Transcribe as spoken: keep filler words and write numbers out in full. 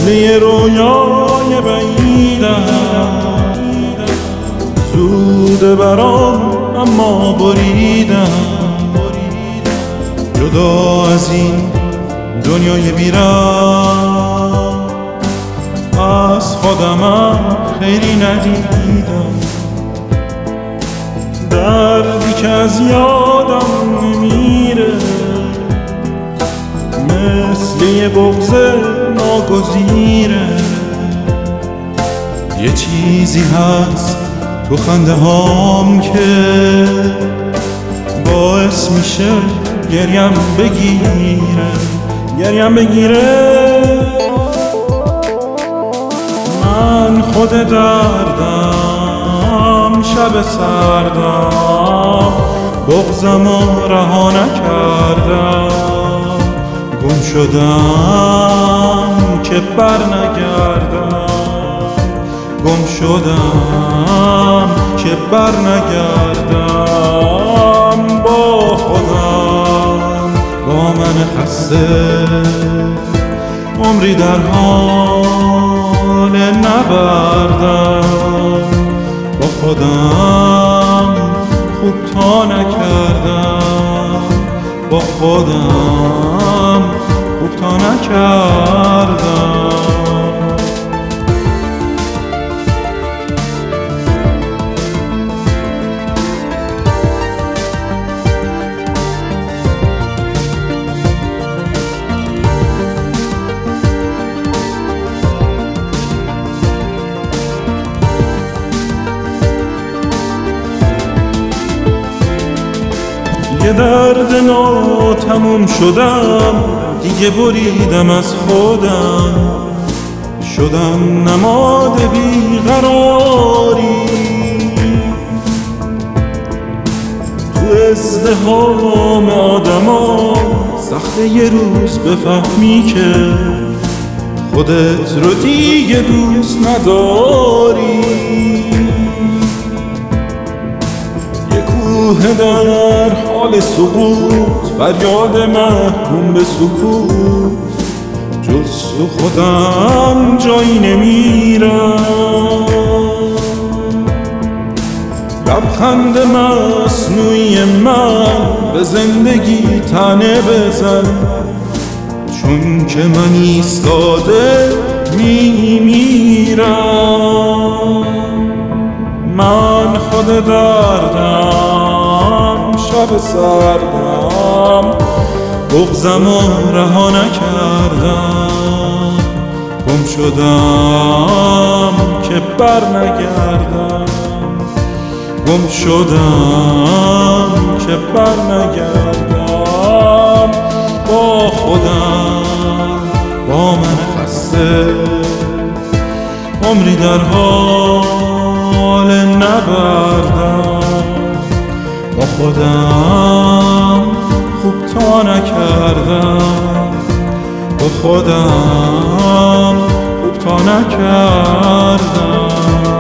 مثل یه رویای بعیدم، زوده برام اما بریدم، جدا از این دنیای بیرم از خودمم خیلی ندیدم. دردی که از یادم نمیره مثل یه بغض ناگزیره. یه چیزی هست تو خنده هام که باعث میشه گریم بگیره، گریم بگیره. من خود دردم، شب سردم، بغضمو رها نکردم، گم شدم که بر نگردم، گم شدم که بر نگردم. با خودم، با من خسته، عمری در حال نبردم. با خودم خوب تا نکردم، با خودم خوب تا نکردم. یه درد ناتموم شدم، دیگه بریدم از خودم، شدم نماد بیقراری. تو ازدحام آدما سخته یه روز بفهمی که خودت رو دیگه دوست نداری. در حال سقوط، فریاد محکوم به سکوت، جز تو خودم جایی نمیرم. لبخند مصنوعی من به زندگی تنه بزن، چون که من ایستاده میمیرم. من خود دردم، شب سردم، بغضمو رها نکردم، گم شدم که بر نگردم، گم شدم که بر نگردم. با خودم، با من خسته، عمری در حال نبردم. با خودم خوب تا نکردم، با خودم خوب تا نکردم.